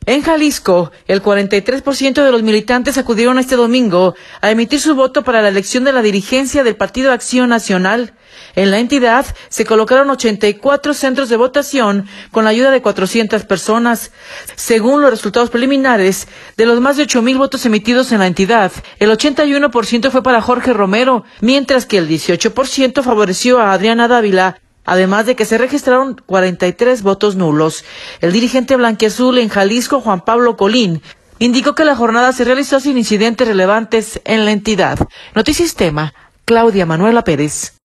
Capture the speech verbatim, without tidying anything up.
En Jalisco, el cuarenta y tres por ciento de los militantes acudieron este domingo a emitir su voto para la elección de la dirigencia del Partido Acción Nacional. En la entidad se colocaron ochenta y cuatro centros de votación con la ayuda de cuatrocientas personas. Según los resultados preliminares, de los más de ocho mil votos emitidos en la entidad, el ochenta y uno por ciento fue para Jorge Romero, mientras que el dieciocho por ciento favoreció a Adriana Dávila, además de que se registraron cuarenta y tres votos nulos. El dirigente blanquiazul en Jalisco, Juan Pablo Colín, indicó que la jornada se realizó sin incidentes relevantes en la entidad. Notisistema, Claudia Manuela Pérez.